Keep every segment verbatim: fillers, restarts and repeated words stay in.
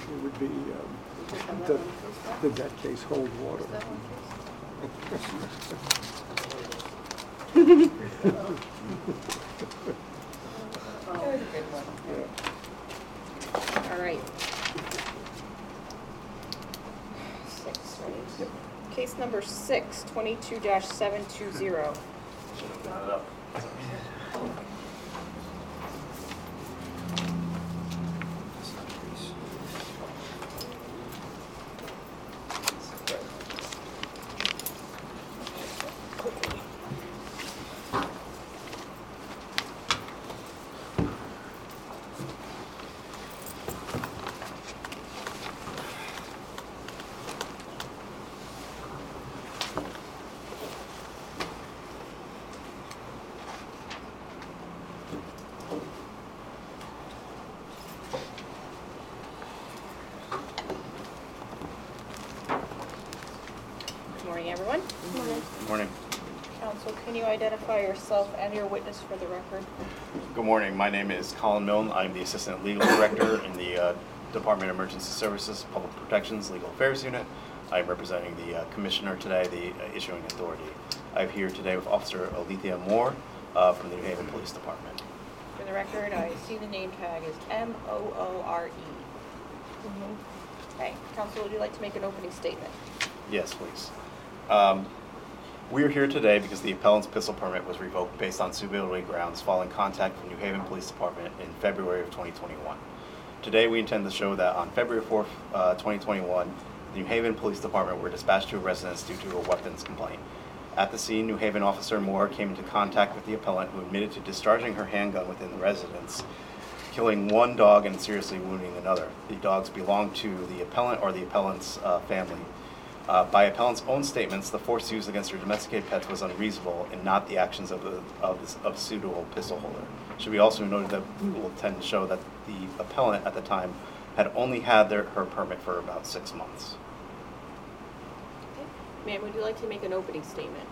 it would be, um, the, did that case hold water? That was a good one. Yeah. All right. Six, right? Yep. Case number six, twenty-two dash seven two zero. Should have brought it up. Good morning, everyone. Good morning. Good morning. Counsel, can you identify yourself and your witness for the record? Good morning. My name is Colin Milne. I'm the Assistant Legal Director in the uh, Department of Emergency Services, Public Protections, Legal Affairs Unit. I'm representing the uh, Commissioner today, the uh, issuing authority. I'm here today with Officer Alethea Moore uh, from the New Haven Police Department. For the record, I see the name tag is M O O R E. Okay, Counsel, would you like to make an opening statement? Yes, please. Um, we are here today because the appellant's pistol permit was revoked based on suitability grounds following contact from New Haven Police Department in February of twenty twenty-one. Today we intend to show that on February fourth, uh, twenty twenty-one, the New Haven Police Department were dispatched to a residence due to a weapons complaint. At the scene, New Haven Officer Moore came into contact with the appellant, who admitted to discharging her handgun within the residence, killing one dog and seriously wounding another. The dogs belonged to the appellant or the appellant's uh, family. Uh, by appellant's own statements, the force used against her domesticated pets was unreasonable and not the actions of a, of, this, of a suitable pistol holder. It should be also noted that we will tend to show that the appellant at the time had only had their, her permit for about six months. Okay. Ma'am, would you like to make an opening statement?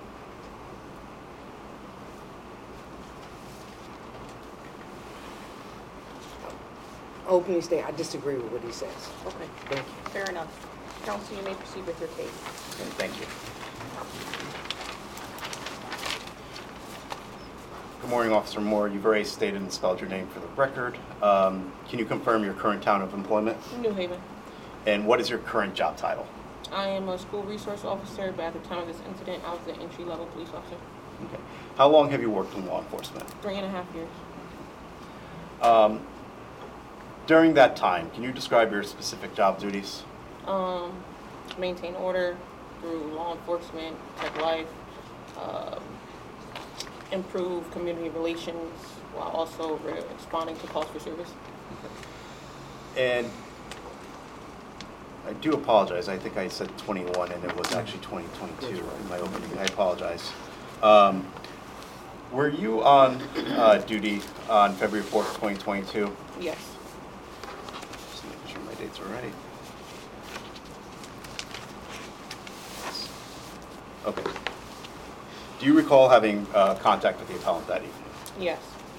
Opening statement, I disagree with what he says. Okay, Thank you. fair enough. Counsel, you may proceed with your case. And thank you. Good morning, Officer Moore. You've already stated and spelled your name for the record. Um, can you confirm your current town of employment? New Haven. And what is your current job title? I am a school resource officer, but at the time of this incident, I was an entry-level police officer. Okay. How long have you worked in law enforcement? Three and a half years. Um, during that time, can you describe your specific job duties? Um, maintain order through law enforcement, protect life, um, improve community relations, while also re- responding to calls for service. And I do apologize. I think I said twenty-one, and it was actually twenty twenty-two in my opening. I apologize. Um, were you on uh, duty on February fourth, twenty twenty-two? Yes. Just making sure my dates are right. Okay. Do you recall having uh, contact with the appellant that evening? Yes.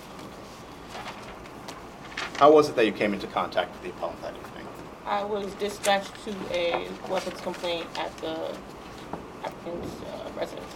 How was it that you came into contact with the appellant that evening? I was dispatched to a weapons complaint at the applicant's uh, residence.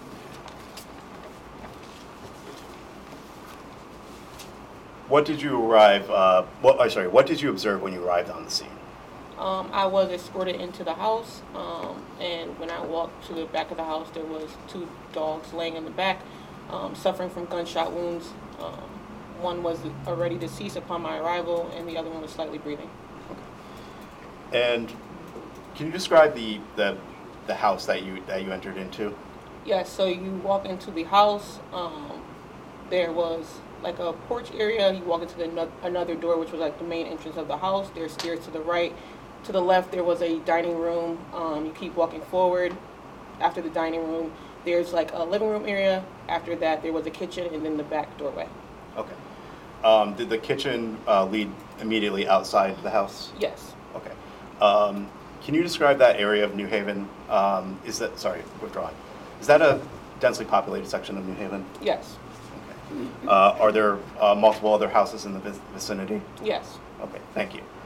What did you arrive, uh, what, oh, sorry, what did you observe when you arrived on the scene? Um, I was escorted into the house, um, and when I walked to the back of the house, there was two dogs laying in the back, um, suffering from gunshot wounds. Um, one was already deceased upon my arrival, and the other one was slightly breathing. And can you describe the, the, the house that you, that you entered into? Yes, so you walk into the house, um, there was like a porch area, you walk into the no- another door, which was like the main entrance of the house. There's stairs to the right. To the left, there was a dining room. Um, you keep walking forward. After the dining room, there's like a living room area. After that, there was a kitchen and then the back doorway. Okay. Um, did the kitchen uh, lead immediately outside the house? Yes. Okay. Um, can you describe that area of New Haven? Um, is that, sorry, withdrawing. Is that a densely populated section of New Haven? Yes. Okay. Uh, are there uh, multiple other houses in the vic- vicinity? Yes. Okay, thank you.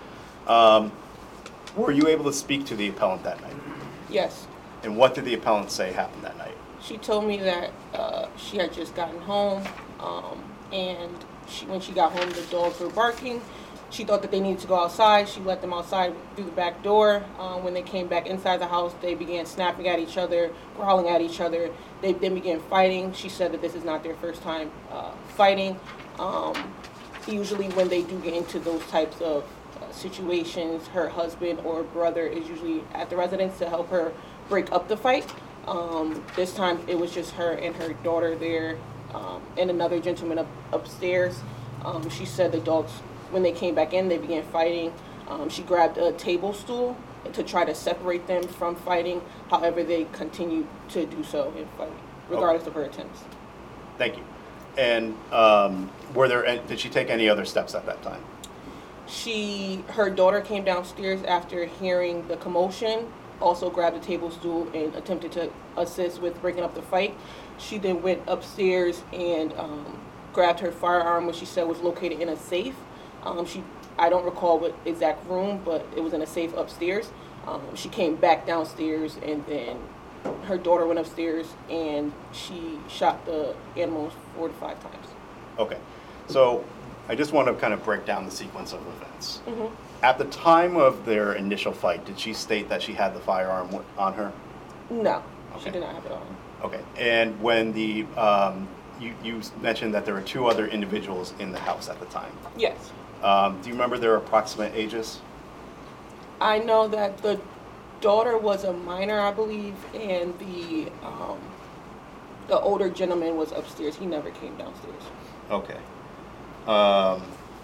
Um, were you able to speak to the appellant that night? Yes. And what did the appellant say happened that night? She told me that uh, she had just gotten home, um, and she, when she got home, the dogs were barking. She thought that they needed to go outside. She let them outside through the back door. Um, when they came back inside the house, they began snapping at each other, growling at each other. They then began fighting. She said that this is not their first time uh, fighting. Um, usually when they do get into those types of uh, situations, her husband or brother is usually at the residence to help her break up the fight. Um, this time it was just her and her daughter there, um, and another gentleman up, upstairs. Um, she said the dogs, when they came back in, they began fighting. Um, she grabbed a table stool to try to separate them from fighting. However, they continued to do so in fighting, regardless okay. of her attempts. Thank you. And um, were there? Did she take any other steps at that time? She, her daughter came downstairs after hearing the commotion, also grabbed a table stool and attempted to assist with breaking up the fight. She then went upstairs and um, grabbed her firearm, which she said was located in a safe. Um, she, I don't recall what exact room, but it was in a safe upstairs. Um, she came back downstairs, and then her daughter went upstairs, and she shot the animals four to five times. Okay, so I just want to kind of break down the sequence of events. Mm-hmm. At the time of their initial fight, did she state that she had the firearm on her? No, okay. She did not have it on. Okay, and when the um, you you mentioned that there were two other individuals in the house at the time. Yes. Um, do you remember their approximate ages? I know that the daughter was a minor, I believe, and the um, the older gentleman was upstairs. He never came downstairs. Okay. Um,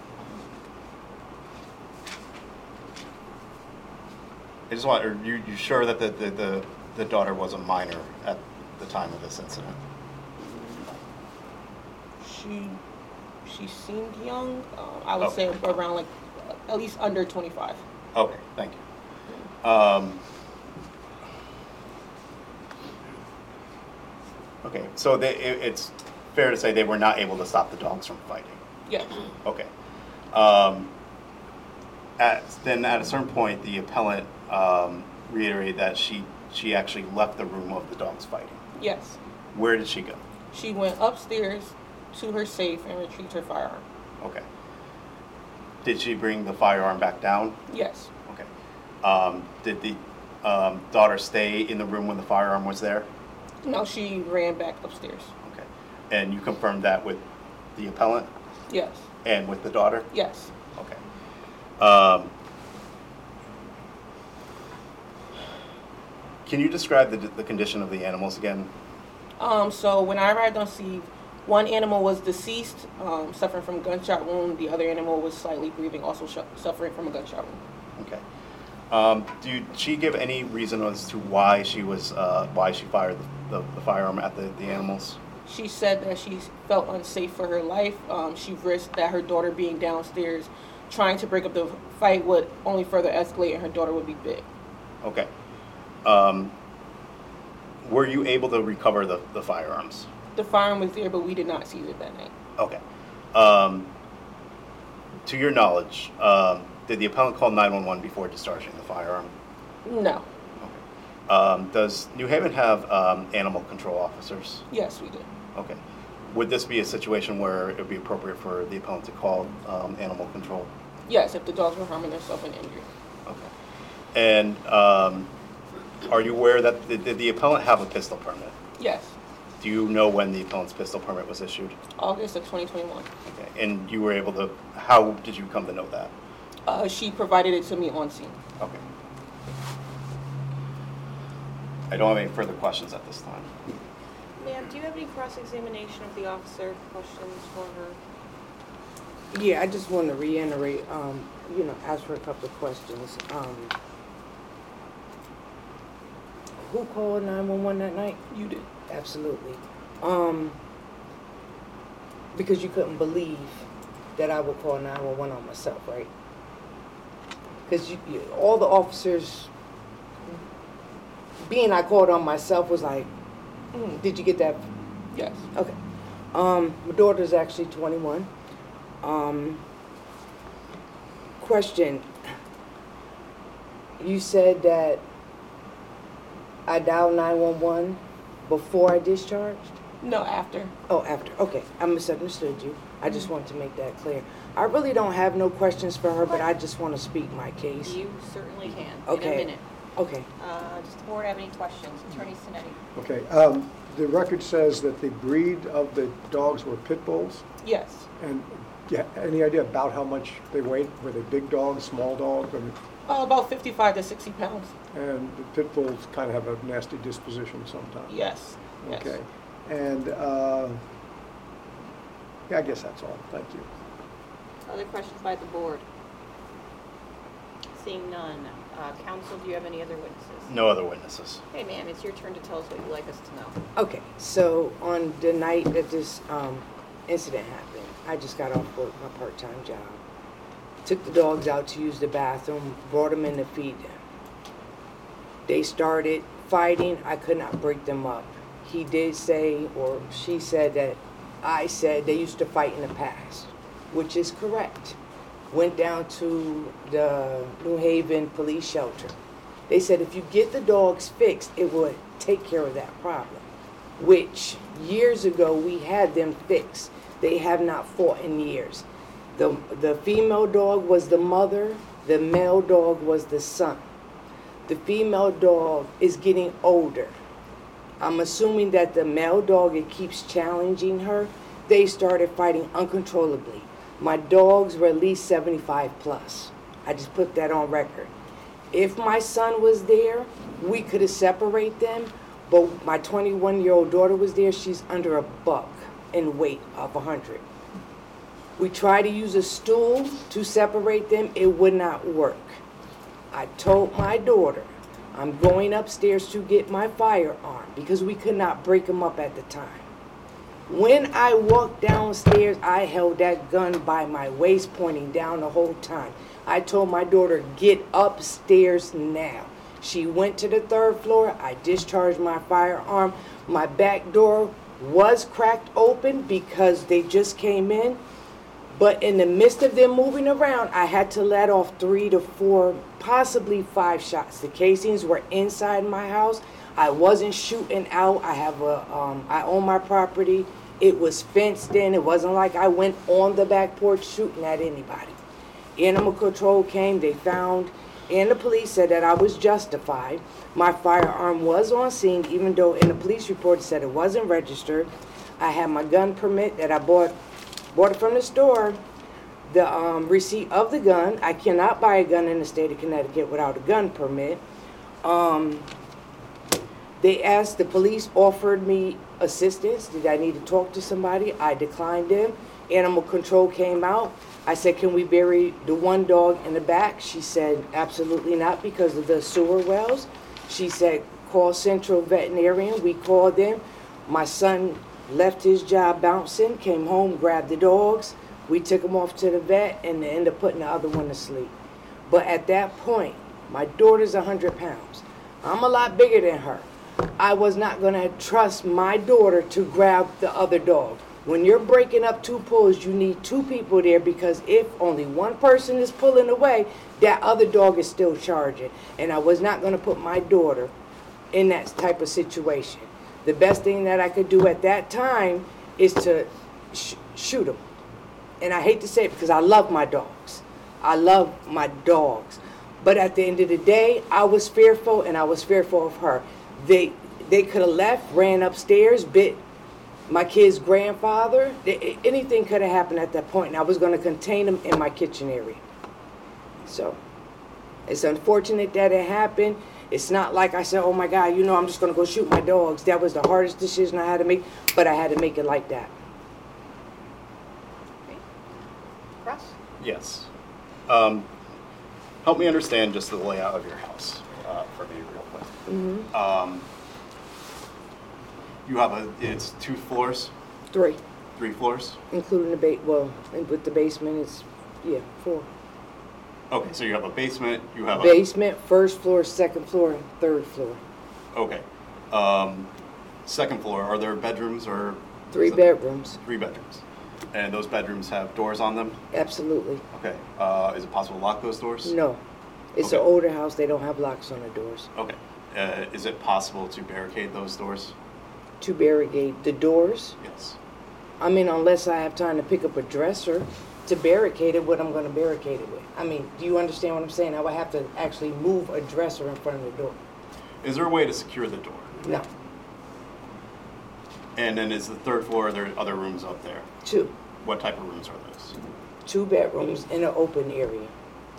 I just want, are you, you sure that the, the, the, the daughter was a minor at the time of this incident? She she seemed young. Uh, I would okay. say around like at least under twenty-five. Okay, thank you. Um, okay, so they, it, it's fair to say they were not able to stop the dogs from fighting? Yes. Okay. Um, at, then at a certain point, the appellant um, reiterated that she, she actually left the room of the dogs fighting. Yes. Where did she go? She went upstairs to her safe and retrieved her firearm. Okay. Did she bring the firearm back down? Yes. Okay. Um, did the um, daughter stay in the room when the firearm was there? No, she ran back upstairs. Okay. And you confirmed that with the appellant? Yes. And with the daughter? Yes. Okay. Um, can you describe the, the condition of the animals again? Um, so when I arrived on scene, one animal was deceased, um, suffering from a gunshot wound. The other animal was slightly breathing, also sh- suffering from a gunshot wound. Okay. Um, did she give any reason as to why she was uh, why she fired the, the, the firearm at the, the animals? She said that she felt unsafe for her life. Um, she risked that her daughter being downstairs trying to break up the fight would only further escalate and her daughter would be bit. Okay. Um, were you able to recover the, the firearms? The firearm was there, but we did not seize it that night. Okay. Um, to your knowledge, um, did the appellant call nine one one before discharging the firearm? No. Okay. Um, does New Haven have um, animal control officers? Yes, we did. Okay. Would this be a situation where it would be appropriate for the appellant to call um, animal control? Yes, if the dogs were harming themselves and injured. Okay. And um, are you aware that did, did the appellant have a pistol permit? Yes. Do you know when the appellant's pistol permit was issued? August of twenty twenty-one. Okay. And you were able to, how did you come to know that? Uh, she provided it to me on scene. Okay. I don't have any further questions at this time. Ma'am, do you have any cross-examination of the officer, questions for her? Yeah, I just want to reiterate, um, you know, ask her a couple of questions. Um, who called nine one one that night? You did. Absolutely. Um, because you couldn't believe that I would call nine one one on myself, right? Because you, you, all the officers, being I called on myself was like, mm, did you get that? Yes. Okay. Um, my daughter's actually twenty-one. Um, question, You said that I dialed nine one one before I discharged? No, after. Oh, after. Okay, I misunderstood you. I just wanted to make that clear. I really don't have no questions for her, but I just want to speak my case. You certainly can, in a Okay. minute. Okay. Uh, Does the board have any questions? Attorney Sinetti? Okay, um, the record says that the breed of the dogs were pit bulls, Yes. and yeah, any idea about how much they weighed? Were they big dogs, small dogs? I mean, Uh, about fifty-five to sixty pounds. and the pit bulls kind of have a nasty disposition sometimes. Yes. Yes. Okay, and, uh, yeah, I guess that's all. Thank you. Other questions by the board? Seeing none. Uh, Counsel, do you have any other witnesses? No other witnesses. Hey, ma'am, it's your turn to tell us what you'd like us to know. Okay, so on the night that this um, incident happened, I just got off work, my part-time job. Took the dogs out to use the bathroom, brought them in to feed them. They started fighting. I could not break them up. He did say, or she said that I said they used to fight in the past, which is correct. Went down to the New Haven police shelter. They said if you get the dogs fixed, it would take care of that problem, which years ago we had them fixed. They have not fought in years. The, the female dog was the mother, the male dog was the son. The female dog is getting older. I'm assuming that the male dog, it keeps challenging her. They started fighting uncontrollably. My dogs were at least seventy-five plus. I just put that on record. If my son was there, we could have separated them, but my twenty-one-year-old daughter was there. She's under a buck in weight of one hundred. We tried to use a stool to separate them. It would not work. I told my daughter, I'm going upstairs to get my firearm because we could not break them up at the time. When I walked downstairs, I held that gun by my waist, pointing down the whole time. I told my daughter, get upstairs now. She went to the third floor. I discharged my firearm. My back door was cracked open because they just came in. But in the midst of them moving around, I had to let off three to four, possibly five shots. The casings were inside my house. I wasn't shooting out. I have a, um, I own my property. It was fenced in. It wasn't like I went on the back porch shooting at anybody. Animal control came. They found, and the police said that I was justified. My firearm was on scene, even though in the police report it said it wasn't registered. I had my gun permit that I bought, bought it from the store. The um, receipt of the gun. I cannot buy a gun in the state of Connecticut without a gun permit. Um, They asked, the police offered me assistance. Did I need to talk to somebody? I declined them. Animal control came out. I said, can we bury the one dog in the back? She said, absolutely not because of the sewer wells. She said, call Central Veterinarian. We called them. My son left his job bouncing, came home, grabbed the dogs. We took them off to the vet and they ended up putting the other one to sleep. But at that point, my daughter's one hundred pounds. I'm a lot bigger than her. I was not going to trust my daughter to grab the other dog. When you're breaking up two pulls, you need two people there because if only one person is pulling away, that other dog is still charging. And I was not going to put my daughter in that type of situation. The best thing that I could do at that time is to sh- shoot them. And I hate to say it because I love my dogs. I love my dogs. But at the end of the day, I was fearful and I was fearful of her. They they could have left, ran upstairs, bit my kid's grandfather. They, anything could have happened at that point, and I was going to contain them in my kitchen area. So it's unfortunate that it happened. It's not like I said, oh my God, you know, I'm just going to go shoot my dogs. That was the hardest decision I had to make, but I had to make it like that. Okay. Russ? Yes. Um, help me understand just the layout of your house uh, for me real quick. Mm-hmm. Um, you have a, it's two floors, Three, three floors? including the ba- well, and with the basement, it's, yeah, four. Okay, so you have a basement, you have a, Basement, first floor, second floor, and third floor. okay. Um, second floor, are there bedrooms or? Three is that- bedrooms, Three bedrooms. And those bedrooms have doors on them? absolutely. Okay. Uh, is it possible to lock those doors? No, It's an Okay. older house, they don't have locks on the doors. Okay. Uh, is it possible to barricade those doors? To barricade the doors, Yes. I mean, unless I have time to pick up a dresser to barricade it, what I'm gonna barricade it with. I mean, do you understand what I'm saying? I would have to actually move a dresser in front of the door. Is there a way to secure the door? No, And then is the third floor, are there other rooms up there? two, What type of rooms are those? two bedrooms in an open area.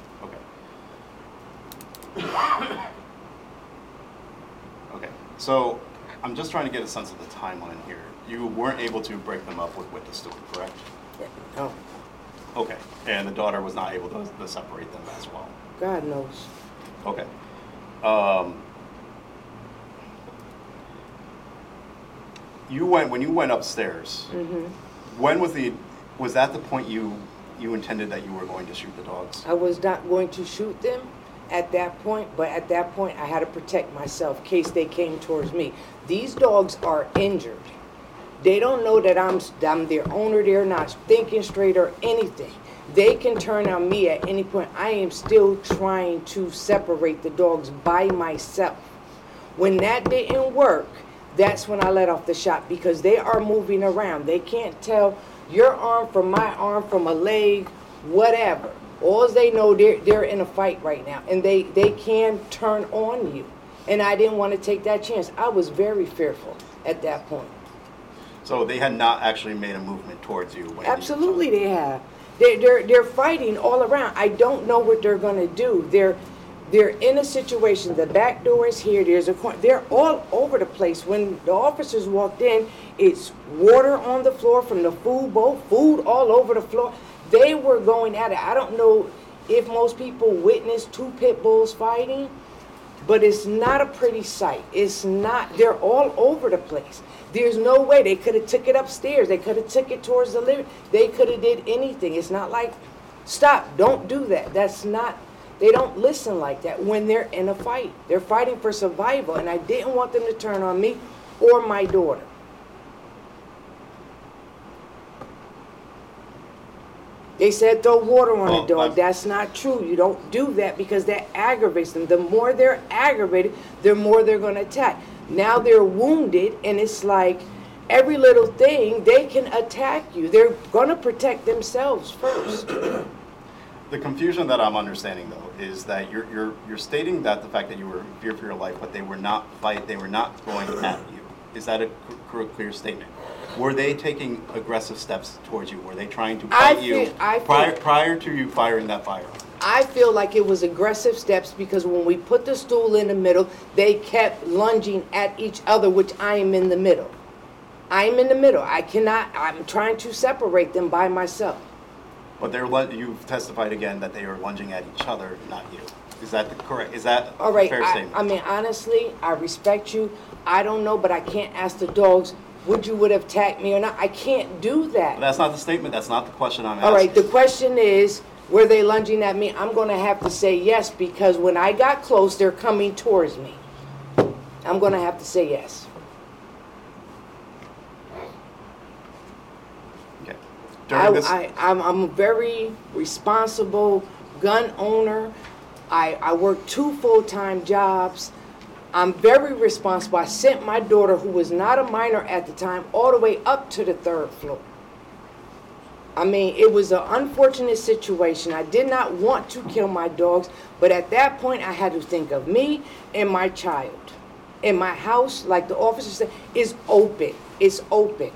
Okay. Okay, so I'm just trying to get a sense of the timeline here. You weren't able to break them up with, with the stool, correct? No, Okay, and the daughter was not able to, to separate them as well? God knows. Okay. Um, you went, when you went upstairs, hmm when was the, was that the point you, you intended that you were going to shoot the dogs? I was not going to shoot them at that point, but at that point I had to protect myself in case they came towards me. These dogs are injured. They don't know that I'm, I'm their owner. They're not thinking straight or anything. They can turn on me at any point. I am still trying to separate the dogs by myself. When that didn't work, that's when I let off the shot because they are moving around. They can't tell your arm from my arm from a leg, whatever. All they know, they're, they're in a fight right now, and they, they can turn on you. And I didn't want to take that chance. I was very fearful at that point. So they had not actually made a movement towards you? When Absolutely they have. They're, they're, they're fighting all around. I don't know what they're going to do. They're, they're in a situation. The back door is here. There's a corner. They're all over the place. When the officers walked in, it's water on the floor from the food bowl, food all over the floor. They were going at it. I don't know if most people witnessed two pit bulls fighting, but it's not a pretty sight. It's not. They're all over the place. There's no way. They could have took it upstairs. They could have took it towards the living. They could have did anything. It's not like, stop, don't do that. That's not, they don't listen like that when they're in a fight. They're fighting for survival, and I didn't want them to turn on me or my daughter. They said throw water on Well, the dog. I've- That's not true. You don't do that because that aggravates them. The more they're aggravated, the more they're going to attack. Now they're wounded, and it's like every little thing, they can attack you. They're going to protect themselves first. The confusion that I'm understanding though is that you're you're you're stating that the fact that you were in fear for your life, but they were not fight, they were not going at you. Is that a clear, clear statement? Were they taking aggressive steps towards you? Were they trying to I fight you feel- I prior feel- prior to you firing that firearm? I feel like it was aggressive steps because when we put the stool in the middle, they kept lunging at each other, which I am in the middle. I'm in the middle. I cannot, I'm trying to separate them by myself. But they're lu- you've testified again that they are lunging at each other, not you. Is that the correct? Is that All a right, fair I, statement? I mean, honestly, I respect you. I don't know, but I can't ask the dogs, would you would have attacked me or not? I can't do that. That's not the statement. That's not the question I'm asking. All right, the question is, were they lunging at me? I'm going to have to say yes because when I got close, they're coming towards me. I'm going to have to say yes. Okay. I, During this, I, I'm, I'm a very responsible gun owner. I, I work two full-time jobs. I'm very responsible. I sent my daughter, who was not a minor at the time, all the way up to the third floor. I mean, it was an unfortunate situation. I did not want to kill my dogs, but at that point, I had to think of me and my child. And my house, like the officer said, is open. It's open.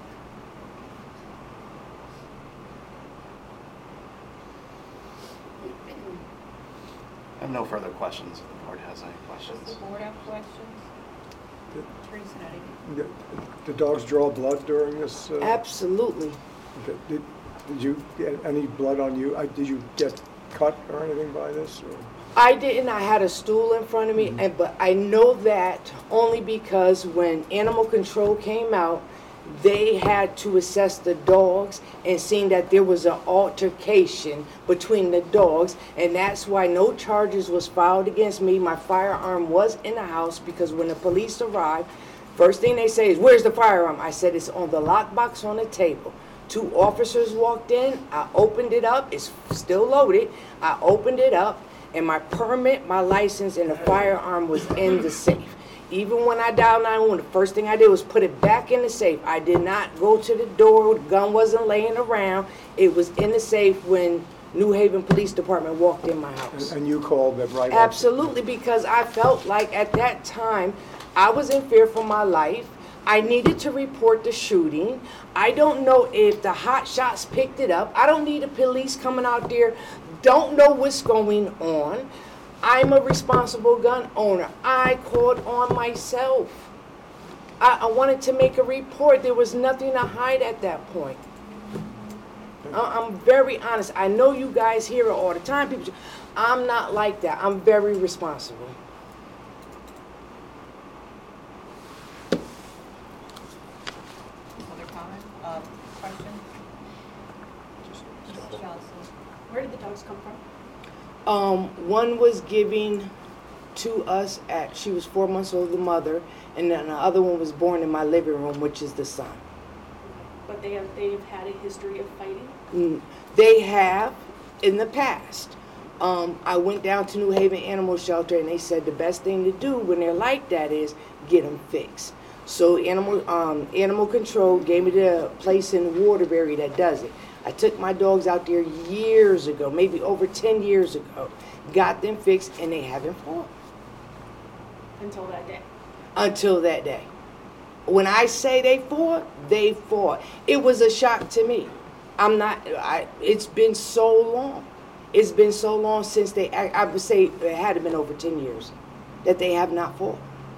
I have no further questions. If the board has any questions. Does the board have questions? Teresa, not even. The the dogs draw blood during this? uh, Absolutely. okay. Did did you get any blood on you? I- Did you get cut or anything by this? or- I didn't. I had a stool in front of me, and but I know that only because when animal control came out, they had to assess the dogs and seen that there was an altercation between the dogs, and that's why no charges was filed against me. My firearm was in the house because when the police arrived, first thing they say is, "Where's the firearm?" I said, "It's on the lockbox on the table." Two officers walked in. I opened it up. It's still loaded. I opened it up. And my permit, my license, and the firearm was in the safe. Even when I dialed nine one one, the first thing I did was put it back in the safe. I did not go to the door. The gun wasn't laying around. It was in the safe when New Haven Police Department walked in my house. And and you called them right after? Absolutely, because I felt like at that time, I was in fear for my life. I needed to report the shooting. I don't know if the hot shots picked it up. I don't need the police coming out there. Don't know what's going on. I'm a responsible gun owner. I called on myself. I, I wanted to make a report. There was nothing to hide at that point. I, I'm very honest. I know you guys hear it all the time. People, I'm not like that. I'm very responsible. Other comment? Uh, question? Missus Johnson. Where did the dogs come from? Um, one was giving to us at, she was four months old, the mother, and then the other one was born in my living room, which is the son. But they have, they've had a history of fighting? Mm, They have in the past. Um, I went down to New Haven Animal Shelter and they said the best thing to do when they're like that is get them fixed. So animal, um, animal control gave me the place in Waterbury that does it. I took my dogs out there years ago, maybe over ten years ago, got them fixed, and they haven't fought. Until that day? Until that day. When I say they fought, they fought. It was a shock to me. I'm not, I, it's been so long. It's been so long since they, I, I would say it had to been over ten years that they have not fought.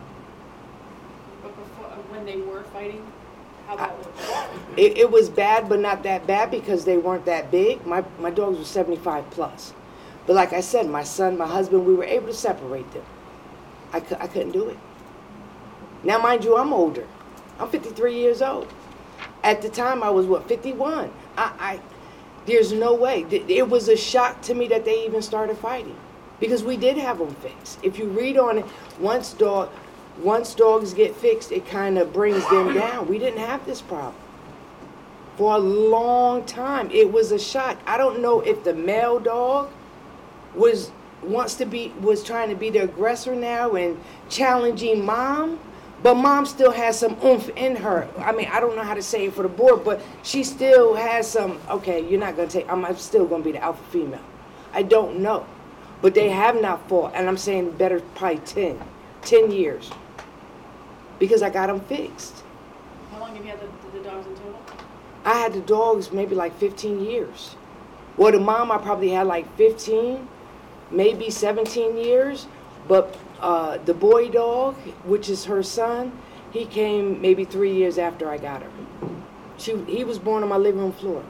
But before, uh, when they were fighting, how about it? It, it was bad, but not that bad because they weren't that big. My, my dogs were seventy-five plus. But like I said, my son, my husband, we were able to separate them. I, cou- I couldn't do it. Now, mind you, I'm older. I'm fifty-three years old. At the time, I was, what, fifty-one? I, I, there's no way. Th- It was a shock to me that they even started fighting because we did have them fixed. If you read on it, once dog, once dogs get fixed, it kind of brings them down. We didn't have this problem for a long time. It was a shock. I don't know if the male dog was wants to be was trying to be the aggressor now and challenging mom, but mom still has some oomph in her. I mean, I don't know how to say it for the board, but she still has some. Okay, you're not gonna take. I'm, I'm still gonna be the alpha female. I don't know, but they have not fought, and I'm saying better probably ten, ten years, because I got them fixed. How long have you had the, the dogs in total? I had the dogs maybe like fifteen years. Well, the mom I probably had like fifteen, maybe seventeen years. But uh, the boy dog, which is her son, he came maybe three years after I got her. She, he was born on my living room floor.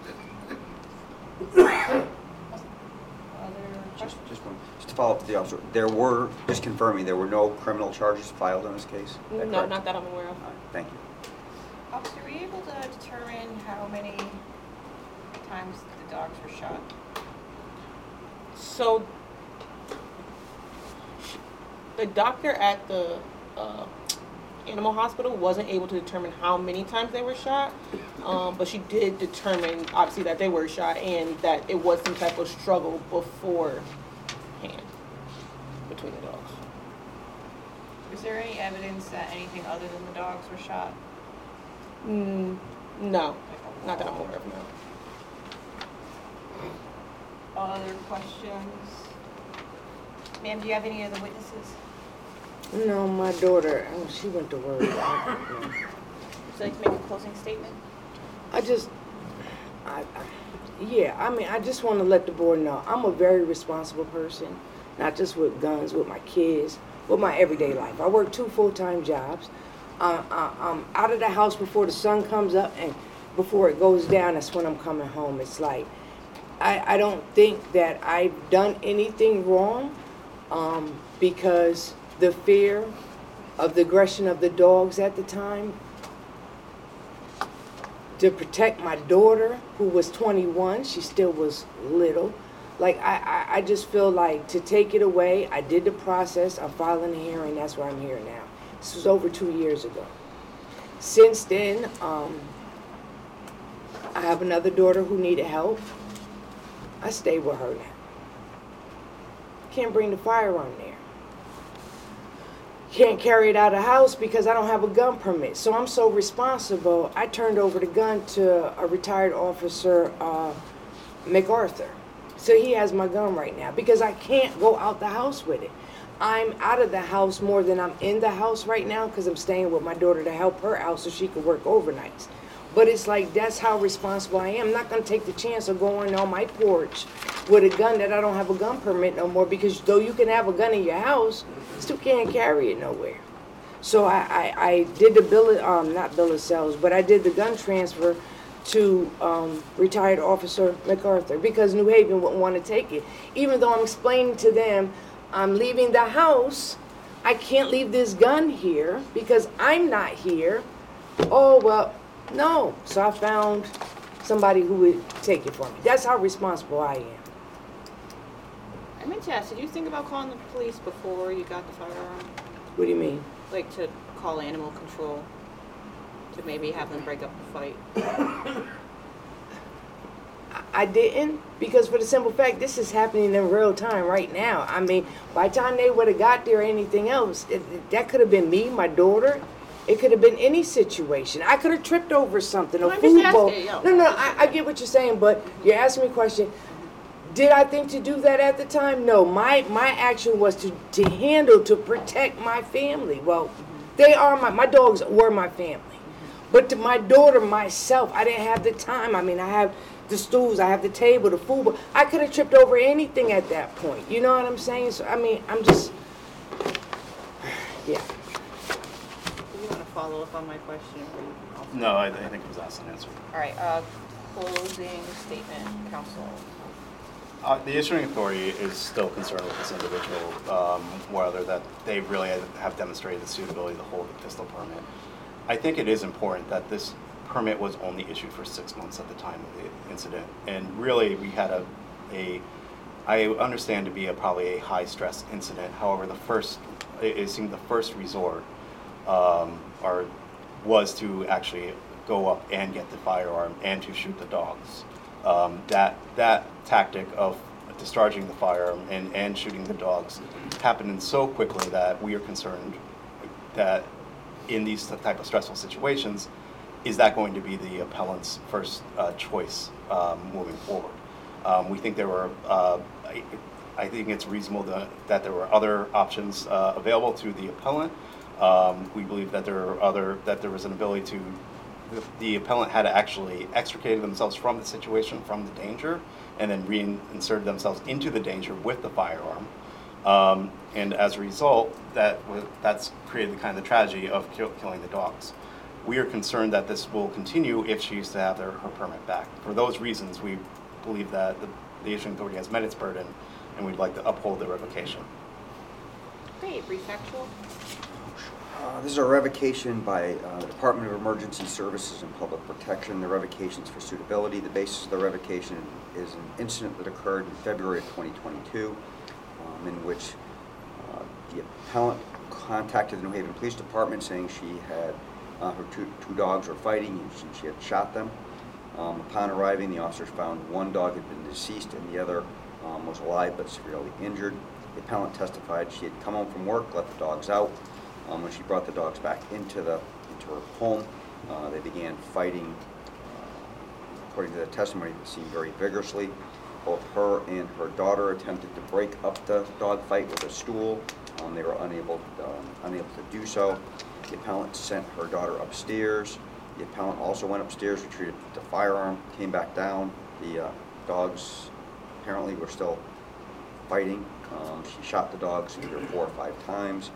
Other Just, questions? just one, just to follow up to the officer, there were, just confirming, there were no criminal charges filed in this case? Is that No, correct? not that I'm aware of. All right, thank you. Officer, were you able to determine how many times the dogs were shot? So, the doctor at the uh, animal hospital wasn't able to determine how many times they were shot, um, but she did determine, obviously, that they were shot and that it was some type of struggle beforehand between the dogs. Was there any evidence that anything other than the dogs were shot? Mm, no, not that I'm aware of, no. Other questions? Ma'am, do you have any other witnesses? No, my daughter, oh, she went to work. I, Would you like to make a closing statement? I just, I, I, yeah, I mean, I just want to let the board know I'm a very responsible person, not just with guns, with my kids, with my everyday life. I work two full-time jobs. Uh, I, I'm out of the house before the sun comes up, and before it goes down, that's when I'm coming home. It's like, I, I don't think that I've done anything wrong, um, because the fear of the aggression of the dogs at the time, to protect my daughter, who was twenty-one, she still was little. Like, I, I, I just feel like to take it away, I did the process, I'm filing a hearing, that's why I'm here now. This was over two years ago. Since then, um, I have another daughter who needed help. I stay with her now. can't bring the firearm there. Can't carry it out of the house because I don't have a gun permit. So I'm so responsible, I turned over the gun to a retired officer, uh, MacArthur. So he has my gun right now because I can't go out the house with it. I'm out of the house more than I'm in the house right now because I'm staying with my daughter to help her out so she can work overnights. But it's like, that's how responsible I am. I'm not going to take the chance of going on my porch with a gun that I don't have a gun permit no more, because though you can have a gun in your house, you still can't carry it nowhere. So I, I, I did the bill of, um, not bill of sales, but I did the gun transfer to um, retired officer MacArthur because New Haven wouldn't want to take it. Even though I'm explaining to them, I'm leaving the house, I can't leave this gun here because I'm not here. Oh, well, no. So I found somebody who would take it for me. That's how responsible I am. I meant to ask, did you think about calling the police before you got the firearm? What do you mean? Like to call animal control? To maybe have them break up the fight? I didn't, because for the simple fact, this is happening in real time right now. I mean, by the time they would have got there or anything else, it, it- that could have been me, my daughter. It could have been any situation. I could have tripped over something, a I'm just food asking, bowl. yo. No, no, I, I get what you're saying, but you're asking me a question. Did I think to do that at the time? No, my, my action was to, to handle, to protect my family. Well, they are my, my dogs were my family. But to my daughter, myself, I didn't have the time. I mean, I have the stools, I have the table, the food, but I could have tripped over anything at that point. You know what I'm saying? So, I mean, I'm just, yeah. Do you want to follow up on my question? or you can also- No, I, I think it was asked and answered. All right, uh, closing statement, counsel. Uh, the issuing authority is still concerned with this individual, um, whether that they really have demonstrated the suitability to hold the pistol permit. I think it is important that this permit was only issued for six months at the time of the incident, and really we had a, a I understand to be a probably a high stress incident. However, the first it, it seemed the first resort um, or was to actually go up and get the firearm and to shoot the dogs. Um, that that tactic of discharging the firearm and, and shooting the dogs happened in so quickly that we are concerned that in these type of stressful situations, is that going to be the appellant's first uh, choice um, moving forward? Um, we think there were, uh, I, I think it's reasonable to, that there were other options uh, available to the appellant. Um, we believe that there are other, that there was an ability to, the, the appellant had actually extricated themselves from the situation, from the danger, and then reinserted themselves into the danger with the firearm. Um, and as a result, that was, that's created the kind of the tragedy of kill, killing the dogs. We are concerned that this will continue if she is to have their, her permit back. For those reasons, we believe that the, the issuing authority has met its burden, and we'd like to uphold the revocation. Okay, brief factual. Uh, This is a revocation by uh, the Department of Emergency Services and Public Protection. The revocation's for suitability. The basis of the revocation is an incident that occurred in February of twenty twenty-two, um, in which uh, the appellant contacted the New Haven Police Department saying she had, uh, her two, two dogs were fighting and she, she had shot them. Um, upon arriving, the officers found one dog had been deceased and the other um, was alive but severely injured. The appellant testified she had come home from work, let the dogs out. Um, when she brought the dogs back into the into her home, uh, they began fighting. Uh, according to the testimony, it seemed very vigorously. Both her and her daughter attempted to break up the dog fight with a stool. Um, they were unable um, unable to do so. The appellant sent her daughter upstairs. The appellant also went upstairs, retrieved the firearm, came back down. The uh, dogs apparently were still fighting. Um, she shot the dogs either four or five times.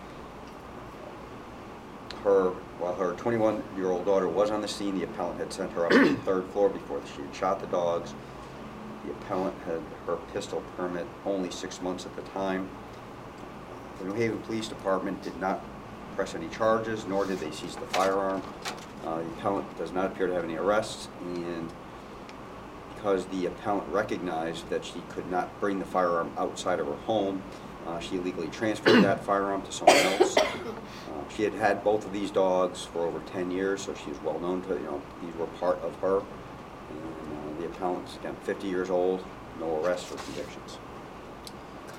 Her, while her twenty-one-year-old daughter was on the scene, the appellant had sent her up to the third floor before she had shot the dogs. The appellant had her pistol permit only six months at the time. The New Haven Police Department did not press any charges, nor did they seize the firearm. Uh, the appellant does not appear to have any arrests, and because the appellant recognized that she could not bring the firearm outside of her home, uh, she illegally transferred that firearm to someone else. Uh, she had had both of these dogs for over ten years, so she was well known to, you know, these were part of her. And uh, the appellant's, again, fifty years old, no arrests or convictions.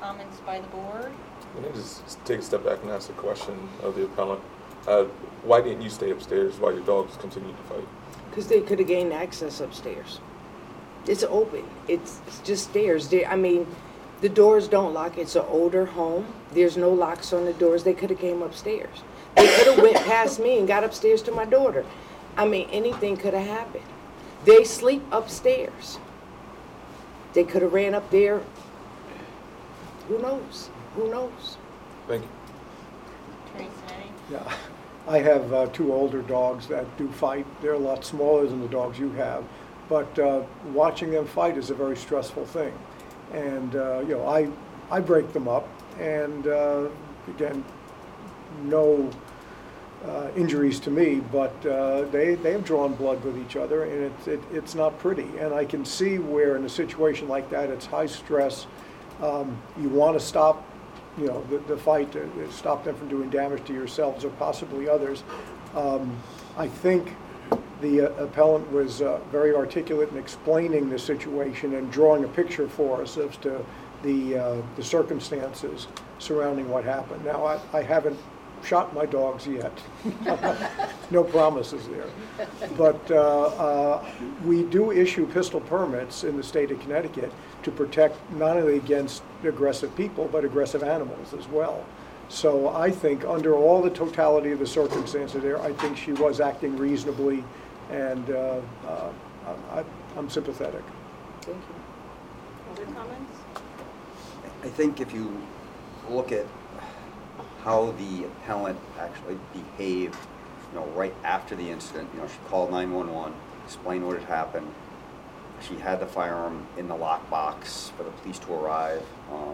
comments by the board? Let me just take a step back and ask a question of the appellant. Uh, why didn't you stay upstairs while your dogs continued to fight? Because they could have gained access upstairs. It's open. It's, it's just stairs. They, I mean, the doors don't lock. It's an older home. There's no locks on the doors. They could have came upstairs. They could have went past me and got upstairs to my daughter. I mean, anything could have happened. They sleep upstairs. They could have ran up there. Who knows? Who knows? Thank you. Attorney Sinetti? Yeah, I have uh, two older dogs that do fight. They're a lot smaller than the dogs you have, but uh, watching them fight is a very stressful thing. And uh, you know, I I break them up, and uh, again, no uh, injuries to me, but uh, they they have drawn blood with each other, and it's it, it's not pretty. And I can see where in a situation like that, it's high stress. Um, you want to stop, you know, the, the fight, to stop them from doing damage to yourselves or possibly others. Um, I think the uh, appellant was uh, very articulate in explaining the situation and drawing a picture for us as to the, uh, the circumstances surrounding what happened. Now, I, I haven't shot my dogs yet. No promises there. But uh, uh, we do issue pistol permits in the state of Connecticut to protect not only against aggressive people, but aggressive animals as well. So I think under all the totality of the circumstances there, I think she was acting reasonably, and uh, uh, I, I'm sympathetic. Thank you. Other comments? I think if you look at how the appellant actually behaved, you know, right after the incident, you know, she called nine one one, explained what had happened. She had the firearm in the lockbox for the police to arrive. Um,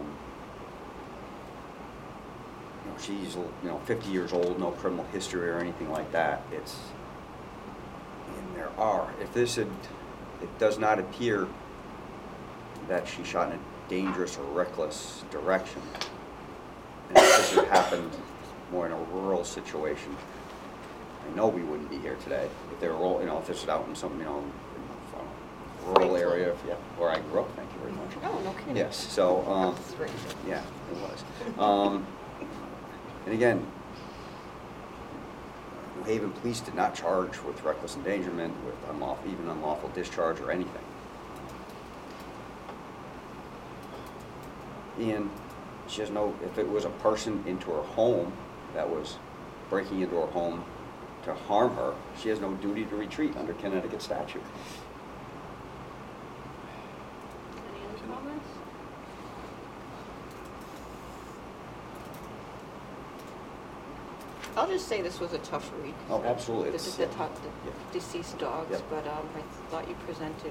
you know, she's, you know, fifty years old, no criminal history or anything like that. It's, and there are, if this had, it does not appear that she shot in a dangerous or reckless direction. And if this had happened more in a rural situation, I know we wouldn't be here today. If they were, all, you know, if this was out in some, you know, in a rural area, if, yeah, where I grew up. Thank you very much. Oh, no kidding. Yes. So, um, yeah, it was. Um, and again, New Haven Police did not charge with reckless endangerment, with unlawful, even unlawful discharge or anything. And she has no, if it was a person into her home that was breaking into her home to harm her, she has no duty to retreat under Connecticut statute. Any other comments? I'll just say this was a tough read. Oh, absolutely. This is It's- the, top, the yeah. deceased dogs, Yep. but um, I thought you presented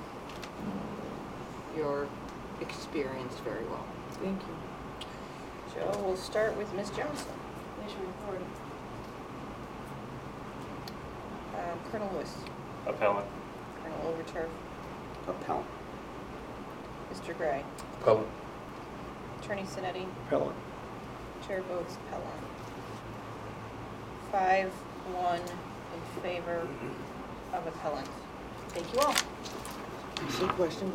your experience very well. Thank you. Joe, we'll start with Miz Johnson. Nation report. Um, Colonel Lewis, Appellant. Colonel Overturf, Appellant. Mister Gray, Appellant. Attorney Sinetti, Appellant. Chair votes appellant. Five, one in favor of appellant. Thank you all. Some question.